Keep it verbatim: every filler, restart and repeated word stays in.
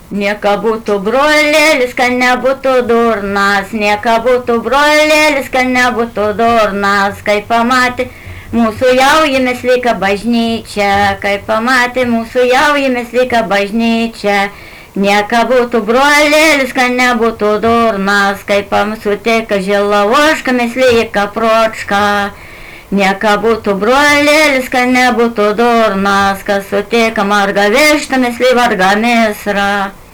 Nieka būtų brolėlis, kad nebūtų durnas, nieka būtų brolėlis, kad nebūtų durnas, kai pamatė mūsų jaujimės lyga bažnyčia, kai pamatė mūsų jaujimės lyga bažnyčia. Nieka būtų brolėlis, kad nebūtų durnas, kai pamsutėka žilavoška mes lyga pročka. Nieka būtų brolėlis, kad nebūtų durnas, kas sutėka marga višta mes lyga varga misra.